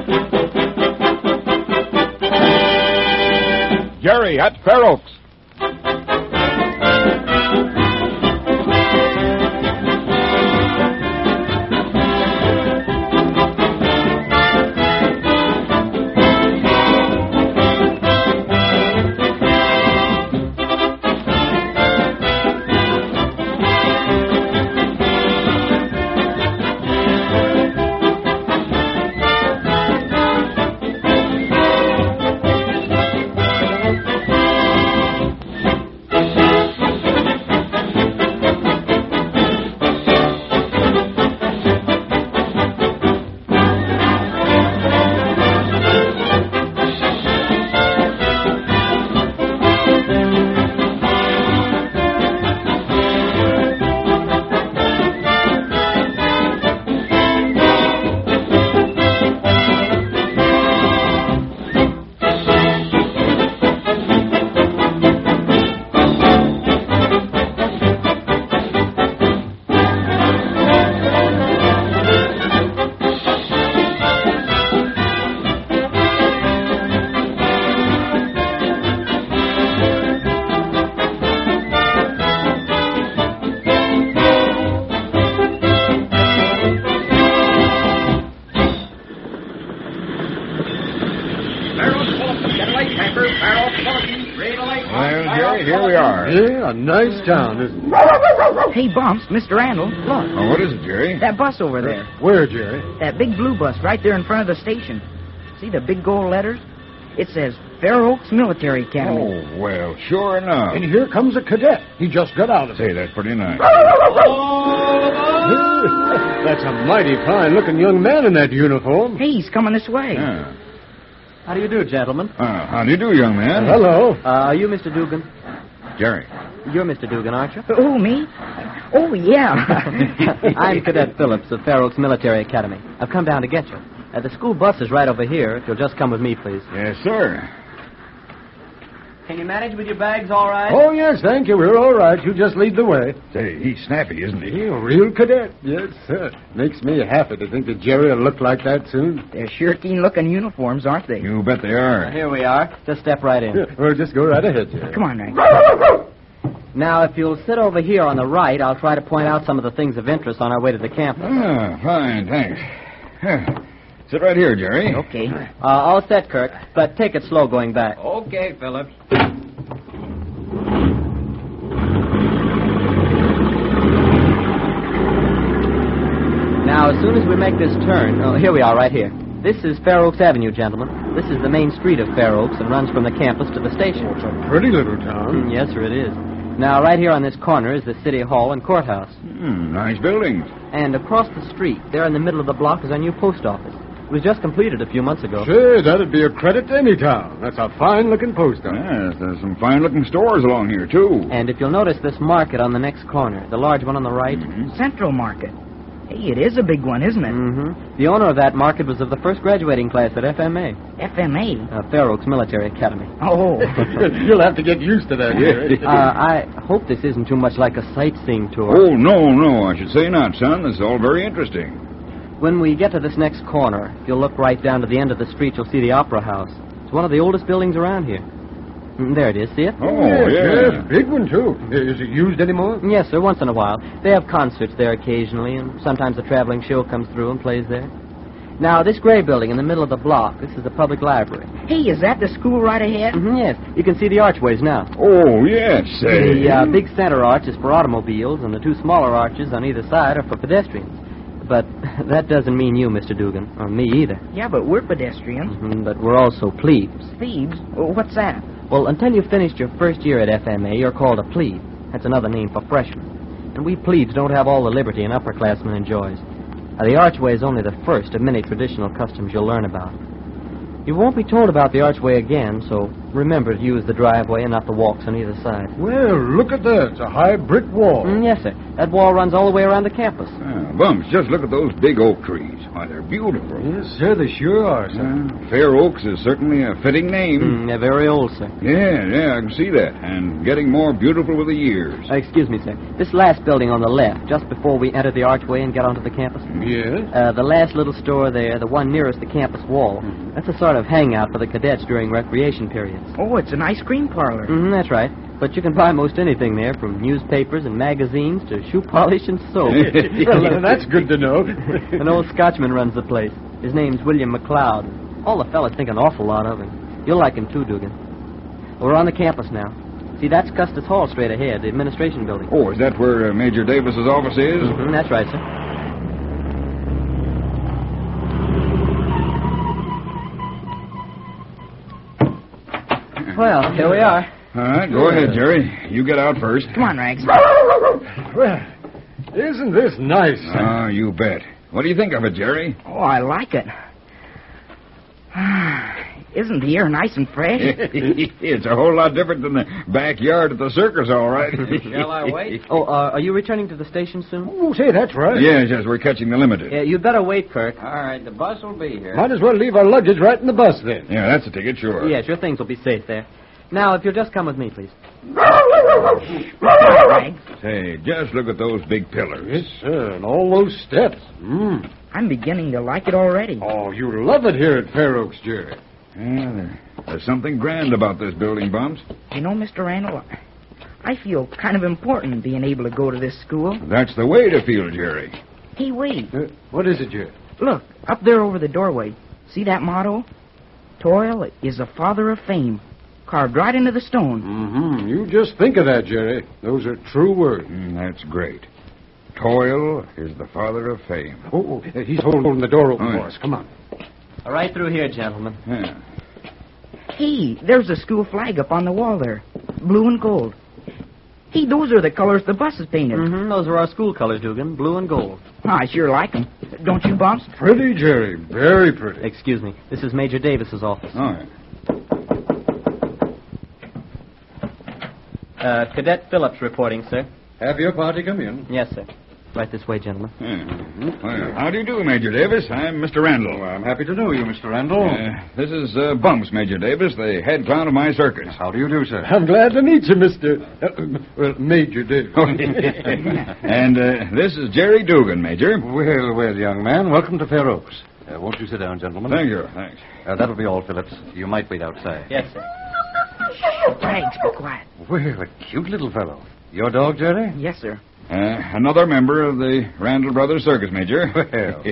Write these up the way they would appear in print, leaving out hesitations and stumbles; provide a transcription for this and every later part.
Jerry at Fair Oaks. Well, Jerry, here we are. Yeah, a nice town, isn't it? Hey, Bumps, Mr. Randall, look. Oh, what is it, Jerry? That bus over there. Where, Jerry? That big blue bus right there in front of the station. See the big gold letters? It says Fair Oaks Military Academy. Oh, well, sure enough. And here comes a cadet. He just got out of it. Say, that's pretty nice. That's a mighty fine-looking young man in that uniform. Hey, he's coming this way. Yeah. How do you do, gentlemen? How do you do, young man? Hello. Are you Mr. Dugan? Jerry. You're Mr. Dugan, aren't you? Oh, me? Oh, yeah. I'm Cadet Phillips of Fair Oaks Military Academy. I've come down to get you. The school bus is right over here. If you'll just come with me, please. Yes, sir. Can you manage with your bags all right? Oh, yes, thank you. We're all right. You just lead the way. Say, he's snappy, isn't he? You're a real cadet. Yes, sir. Makes me happy to think that Jerry will look like that soon. They're sure keen-looking uniforms, aren't they? You bet they are. Here we are. Just step right in. Well, just go right ahead, Jerry. Come on, Rank. Now, if you'll sit over here on the right, I'll try to point out some of the things of interest on our way to the campus. Ah, fine, thanks. Sit right here, Jerry. Okay. All set, Kirk, but take it slow going back. Okay, Phillips. Now, as soon as we make this turn... here we are, right here. This is Fair Oaks Avenue, gentlemen. This is the main street of Fair Oaks and runs from the campus to the station. Oh, it's a pretty little town. Yes, sir, it is. Now, right here on this corner is the City Hall and Courthouse. Nice buildings. And across the street, there in the middle of the block, is our new post office. It was just completed a few months ago. Say, that'd be a credit to any town. That's a fine-looking post office. Yes, there's some fine-looking stores along here, too. And if you'll notice this market on the next corner, the large one on the right. Central Market. Hey, it is a big one, isn't it? Mm-hmm. The owner of that market was of the first graduating class at FMA. FMA? Fair Oaks Military Academy. Oh. You'll have to get used to that, Jerry. I hope this isn't too much like a sightseeing tour. Oh, no, I should say not, son. This is all very interesting. When we get to this next corner, if you'll look right down to the end of the street, you'll see the Opera House. It's one of the oldest buildings around here. There it is, see it? Oh, yes, big one, too. Is it used anymore? Yes, sir, once in a while. They have concerts there occasionally, and sometimes a traveling show comes through and plays there. Now, this gray building in the middle of the block, this is the public library. Hey, is that the school right ahead? Yes, you can see the archways now. Oh, yes, say. The big center arch is for automobiles, and the two smaller arches on either side are for pedestrians. But that doesn't mean you, Mr. Dugan, or me either. Yeah, but we're pedestrians. But we're also plebes. Plebes? What's that? Well, until you've finished your first year at FMA, you're called a plebe. That's another name for freshman. And we plebes don't have all the liberty an upperclassman enjoys. The archway is only the first of many traditional customs you'll learn about. You won't be told about the archway again, so Remember to use the driveway and not the walks on either side. Well, look at that. It's a high brick wall. Yes, sir. That wall runs all the way around the campus. Bumps, just look at those big oak trees. Why, they're beautiful. Yes, sir, they sure are, sir. Fair Oaks is certainly a fitting name. They're very old, sir. Yeah, I can see that. And getting more beautiful with the years. Excuse me, sir. This last building on the left, just before we enter the archway and get onto the campus. Yes? The last little store there, the one nearest the campus wall, that's a sort of hangout for the cadets during recreation periods. Oh, it's an ice cream parlor. That's right. But you can buy most anything there, from newspapers and magazines to shoe polish and soap. Well, that's good to know. An old Scotchman runs the place. His name's William McLeod. All the fellas think an awful lot of him. You'll like him too, Dugan. We're on the campus now. See, that's Custis Hall straight ahead, the administration building. Oh, is that where Major Davis's office is? That's right, sir. Well, here we are. All right, go ahead, Jerry. You get out first. Come on, Rags. Well, isn't this nice? Ah, you bet. What do you think of it, Jerry? Oh, I like it. Isn't the air nice and fresh? It's a whole lot different than the backyard at the circus, all right. Shall I wait? Oh, are you returning to the station soon? Oh, say, that's right. Yes, we're catching the limited. Yeah, you'd better wait, Kirk. All right, the bus will be here. Might as well leave our luggage right in the bus, then. Yeah, that's a ticket, sure. Yes, your things will be safe there. Now, if you'll just come with me, please. Rags. Say, just look at those big pillars. Yes, sir, and all those steps. I'm beginning to like it already. Oh, you love it here at Fair Oaks, Jerry. Yeah, there's something grand about this building, Bumps. You know, Mr. Randall, I feel kind of important being able to go to this school. That's the way to feel, Jerry. Hey, wait. What is it, Jerry? Look, up there over the doorway. See that motto? Toil is the father of fame. Carved right into the stone. You just think of that, Jerry. Those are true words. That's great. Toil is the father of fame. Oh, he's holding the door open Oh, for yeah. us. Come on. Right through here, gentlemen. Yeah. Hey, there's the school flag up on the wall there. Blue and gold. Hey, those are the colors the bus is painted. Those are our school colors, Dugan. Blue and gold. I sure like them. Don't you, Bumps? Pretty, Jerry. Very pretty. Excuse me. This is Major Davis's office. Oh, yeah. Cadet Phillips reporting, sir. Have your party come in. Yes, sir. Right this way, gentlemen. Well, how do you do, Major Davis? I'm Mr. Randall. I'm happy to know you, Mr. Randall. This is Bumps, Major Davis, the head clown of my circus. How do you do, sir? I'm glad to meet you, Major Davis. And this is Jerry Dugan, Major. Well, young man, welcome to Fair Oaks. Won't you sit down, gentlemen? Thank you. Thanks. That'll be all, Phillips. You might wait outside. Yes, sir. Rags, be quiet. Well, a cute little fellow. Your dog, Jerry? Yes, sir. Another member of the Randall Brothers Circus, Major. Well.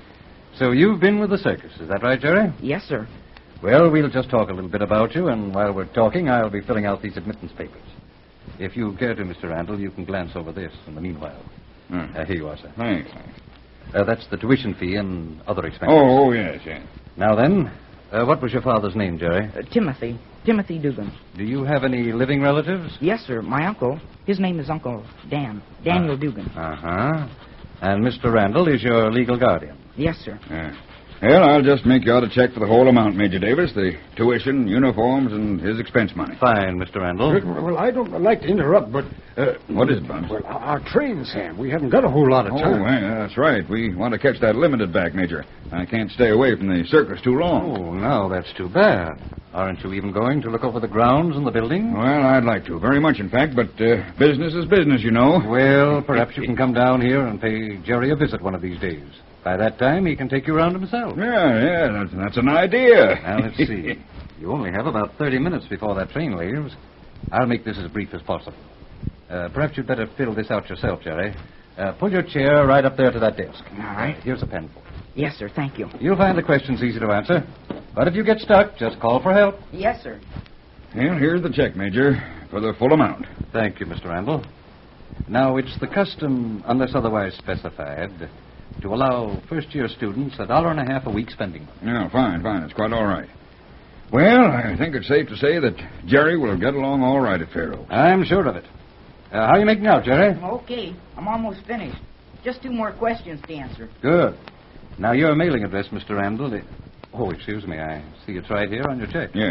So you've been with the circus, is that right, Jerry? Yes, sir. Well, we'll just talk a little bit about you, and while we're talking, I'll be filling out these admittance papers. If you care to, Mr. Randall, you can glance over this in the meanwhile. Here you are, sir. Thanks. That's the tuition fee and other expenses. Oh, yes. Now then, what was your father's name, Jerry? Timothy Dugan. Do you have any living relatives? Yes, sir. My uncle. His name is Uncle Dan. Daniel Dugan. Uh-huh. And Mr. Randall is your legal guardian? Yes, sir. Well, I'll just make you out a check for the whole amount, Major Davis. The tuition, uniforms, and his expense money. Fine, Mr. Randall. Well, I don't like to interrupt, but... What is it, Bumps? Well, our train, Sam. We haven't got a whole lot of time. Yeah, that's right. We want to catch that limited back, Major. I can't stay away from the circus too long. Oh, no, that's too bad. Aren't you even going to look over the grounds and the building? Well, I'd like to. Very much, in fact. But business is business, you know. Well, perhaps you can come down here and pay Jerry a visit one of these days. By that time, he can take you around himself. Yeah, that's an idea. Now, let's see. You only have about 30 minutes before that train leaves. I'll make this as brief as possible. Perhaps you'd better fill this out yourself, Jerry. Pull your chair right up there to that desk. All right. Here's a pen for you. Yes, sir. Thank you. You'll find the questions easy to answer. But if you get stuck, just call for help. Yes, sir. Well, here's the check, Major, for the full amount. Thank you, Mr. Randall. Now, it's the custom, unless otherwise specified, to allow first-year students $1.50 a week spending. Yeah, fine. It's quite all right. Well, I think it's safe to say that Jerry will get along all right at Fair Oaks. I'm sure of it. How are you making out, Jerry? Okay. I'm almost finished. Just 2 more questions to answer. Good. Now, your mailing address, Mr. Randall... Oh, excuse me. I see it's right here on your check. Yeah.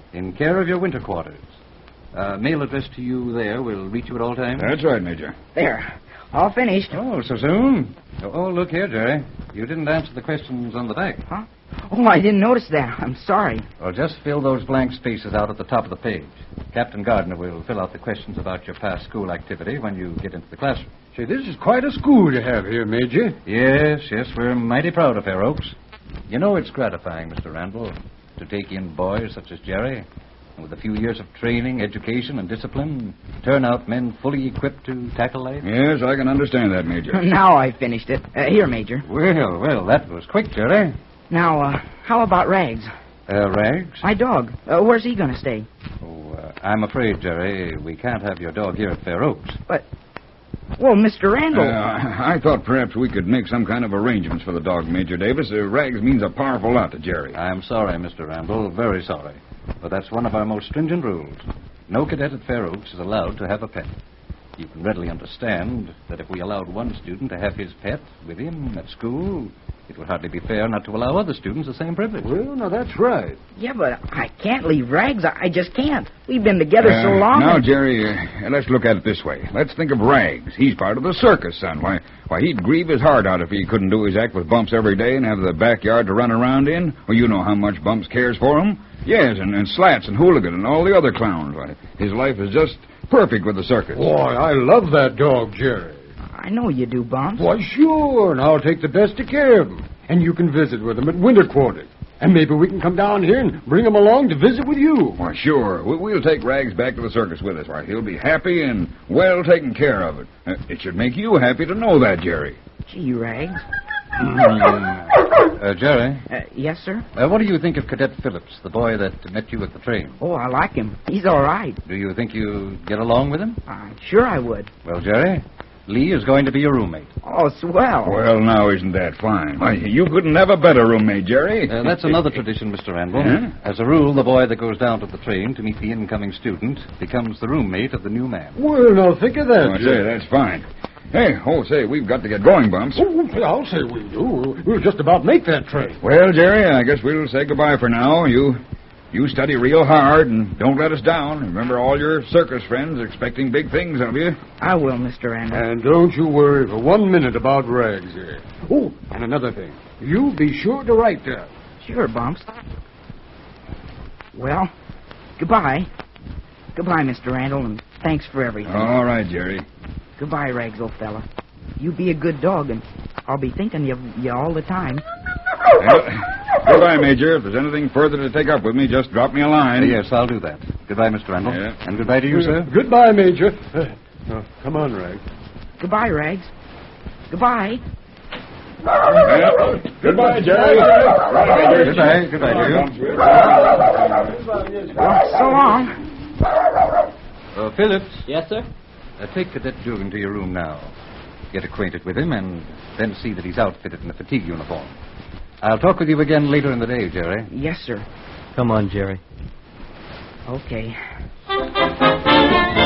In care of your winter quarters. Mail addressed to you there will reach you at all times? That's right, Major. There. All finished. Oh, so soon? Oh, look here, Jerry. You didn't answer the questions on the back. Huh? Oh, I didn't notice that. I'm sorry. Well, just fill those blank spaces out at the top of the page. Captain Gardner will fill out the questions about your past school activity when you get into the classroom. Say, this is quite a school you have here, Major. Yes, we're mighty proud of Fair Oaks. You know it's gratifying, Mr. Randall, to take in boys such as Jerry, and with a few years of training, education, and discipline, turn out men fully equipped to tackle life. Yes, I can understand that, Major. Now I finished it. Here, Major. Well, that was quick, Jerry. Now, how about Rags? Rags? My dog. Where's he going to stay? Oh, I'm afraid, Jerry, we can't have your dog here at Fair Oaks. But, well, Mr. Randall. I thought perhaps we could make some kind of arrangements for the dog, Major Davis. Rags means a powerful lot to Jerry. I'm sorry, Mr. Randall, very sorry. But that's one of our most stringent rules. No cadet at Fair Oaks is allowed to have a pet. You can readily understand that if we allowed one student to have his pet with him at school, it would hardly be fair not to allow other students the same privilege. Well, now, that's right. Yeah, but I can't leave Rags. I just can't. We've been together so long. Now, Jerry, let's look at it this way. Let's think of Rags. He's part of the circus, son. Why, he'd grieve his heart out if he couldn't do his act with Bumps every day and have the backyard to run around in. Well, you know how much Bumps cares for him. Yes, and Slats and Hooligan and all the other clowns. Why, his life is just perfect with the circus. Boy, I love that dog, Jerry. I know you do, Bumps. Why, sure, and I'll take the best of care of him. And you can visit with him at winter quarters. And maybe we can come down here and bring him along to visit with you. Why, sure. We'll take Rags back to the circus with us. Why, he'll be happy and well taken care of. It should make you happy to know that, Jerry. Gee, Rags. Jerry? Yes, sir? What do you think of Cadet Phillips, the boy that met you at the train? Oh, I like him. He's all right. Do you think you get along with him? Sure I would. Well, Jerry, Lee is going to be your roommate. Oh, swell. Well, now, isn't that fine? Why, you couldn't have a better roommate, Jerry. That's another tradition, Mr. Randall. Huh? As a rule, the boy that goes down to the train to meet the incoming student becomes the roommate of the new man. Well, now, think of that, I say, that's fine. Hey, say, we've got to get going, Bumps. Oh, I'll say we do. We'll just about make that train. Well, Jerry, I guess we'll say goodbye for now. You study real hard and don't let us down. Remember, all your circus friends are expecting big things of you. I will, Mr. Randall. And don't you worry for 1 minute about Rags here. Oh, and another thing. You be sure to write that. Sure, Bumps. Well, goodbye. Goodbye, Mr. Randall, and thanks for everything. All right, Jerry. Goodbye, Rags, old fella. You be a good dog, and I'll be thinking of you all the time. Well, goodbye, Major. If there's anything further to take up with me, just drop me a line. Yes, I'll do that. Goodbye, Mr. Randall. Yeah. And goodbye to you, sir. Goodbye, Major. Come on, Rags. Goodbye, Rags. Goodbye. Well, goodbye, Jerry. Goodbye to you. So long. Phillips. Yes, sir? Take Cadet Dugan to your room now. Get acquainted with him and then see that he's outfitted in a fatigue uniform. I'll talk with you again later in the day, Jerry. Yes, sir. Come on, Jerry. Okay.